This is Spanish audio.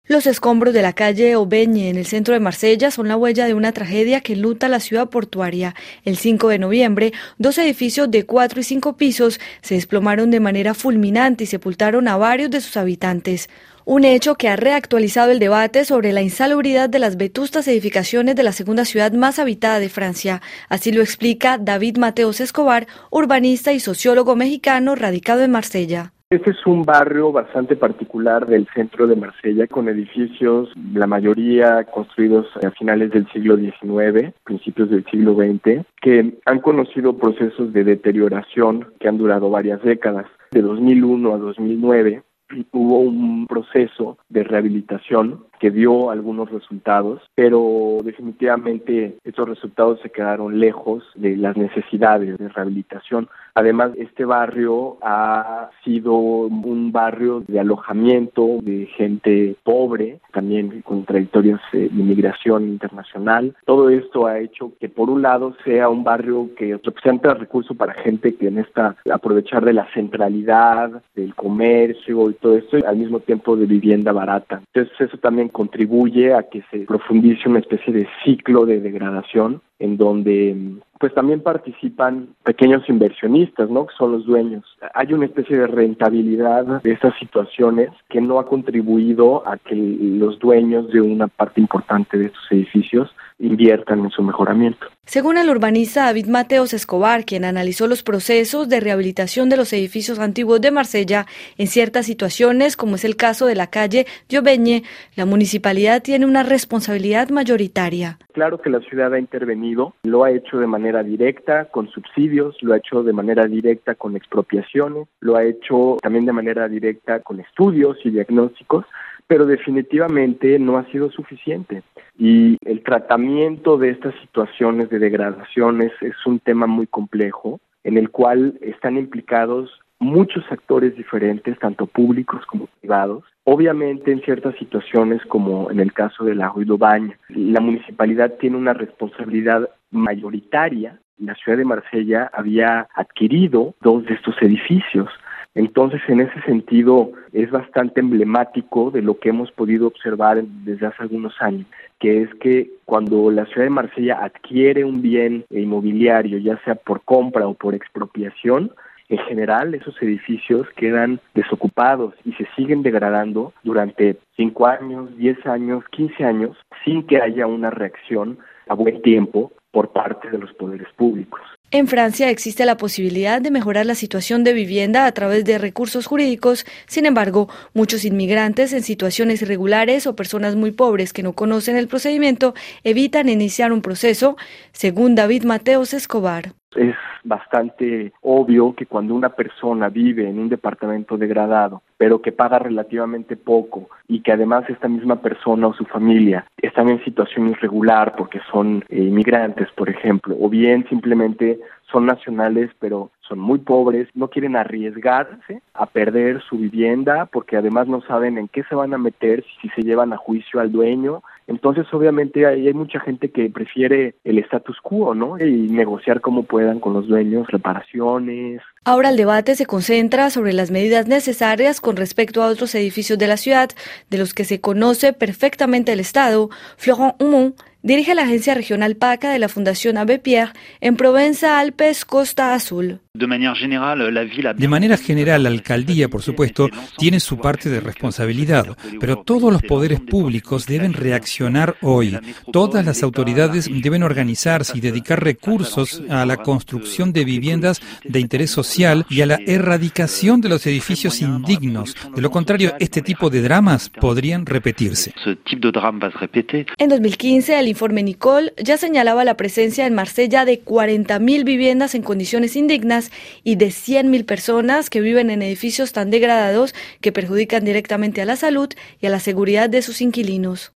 Los escombros de la calle Aubegne en el centro de Marsella son la huella de una tragedia que enluta la ciudad portuaria. El 5 de noviembre, 2 edificios de 4 y 5 pisos se desplomaron de manera fulminante y sepultaron a varios de sus habitantes. Un hecho que ha reactualizado el debate sobre la insalubridad de las vetustas edificaciones de la segunda ciudad más habitada de Francia. Así lo explica David Mateos Escobar, urbanista y sociólogo mexicano radicado en Marsella. Este es un barrio bastante particular del centro de Marsella, con edificios, la mayoría construidos a finales del siglo XIX, principios del siglo XX, que han conocido procesos de deterioración que han durado varias décadas. De 2001 a 2009 hubo un proceso de rehabilitación que dio algunos resultados, pero definitivamente estos resultados se quedaron lejos de las necesidades de rehabilitación. Además, este barrio ha sido un barrio de alojamiento de gente pobre, también con trayectorias de inmigración internacional. Todo esto ha hecho que, por un lado, sea un barrio que representa recursos para gente que necesita aprovechar de la centralidad, del comercio y todo esto, y al mismo tiempo de vivienda barata. Entonces, eso también contribuye a que se profundice una especie de ciclo de degradación en donde pues también participan pequeños inversionistas, ¿no?, que son los dueños. Hay una especie de rentabilidad de estas situaciones que no ha contribuido a que los dueños de una parte importante de estos edificios inviertan en su mejoramiento. Según el urbanista David Mateos Escobar, quien analizó los procesos de rehabilitación de los edificios antiguos de Marsella, en ciertas situaciones, como es el caso de la calle Aubegne, la municipalidad tiene una responsabilidad mayoritaria. Claro que la ciudad ha intervenido, lo ha hecho de manera directa con subsidios, lo ha hecho de manera directa con expropiaciones, lo ha hecho también de manera directa con estudios y diagnósticos, pero definitivamente no ha sido suficiente. Y el tratamiento de estas situaciones de degradaciones es un tema muy complejo, en el cual están implicados muchos actores diferentes, tanto públicos como privados. Obviamente, en ciertas situaciones, como en el caso de la Rue d'Aubagne, la municipalidad tiene una responsabilidad mayoritaria. La ciudad de Marsella había adquirido 2 de estos edificios. Entonces, en ese sentido, es bastante emblemático de lo que hemos podido observar desde hace algunos años, que es que cuando la ciudad de Marsella adquiere un bien inmobiliario, ya sea por compra o por expropiación, en general esos edificios quedan desocupados y se siguen degradando durante 5 años, 10 años, 15 años, sin que haya una reacción a buen tiempo por parte de los poderes públicos. En Francia existe la posibilidad de mejorar la situación de vivienda a través de recursos jurídicos. Sin embargo, muchos inmigrantes en situaciones irregulares o personas muy pobres que no conocen el procedimiento evitan iniciar un proceso, según David Mateos Escobar. Es bastante obvio que cuando una persona vive en un departamento degradado, pero que paga relativamente poco y que además esta misma persona o su familia están en situación irregular porque son inmigrantes, por ejemplo, o bien simplemente son nacionales pero son muy pobres, no quieren arriesgarse a perder su vivienda porque además no saben en qué se van a meter si se llevan a juicio al dueño. Entonces, obviamente, hay mucha gente que prefiere el status quo, ¿no?, y negociar como puedan con los dueños, reparaciones. Ahora el debate se concentra sobre las medidas necesarias con respecto a otros edificios de la ciudad, de los que se conoce perfectamente el estado. Florent Humont dirige la agencia regional PACA de la Fundación Abbé Pierre en Provenza-Alpes Costa Azul. De manera general, la alcaldía, por supuesto, tiene su parte de responsabilidad, pero todos los poderes públicos deben reaccionar hoy. Todas las autoridades deben organizarse y dedicar recursos a la construcción de viviendas de interés social y a la erradicación de los edificios indignos. De lo contrario, este tipo de dramas podrían repetirse. En 2015, el informe Nicole ya señalaba la presencia en Marsella de 40.000 viviendas en condiciones indignas y de 100.000 personas que viven en edificios tan degradados que perjudican directamente a la salud y a la seguridad de sus inquilinos.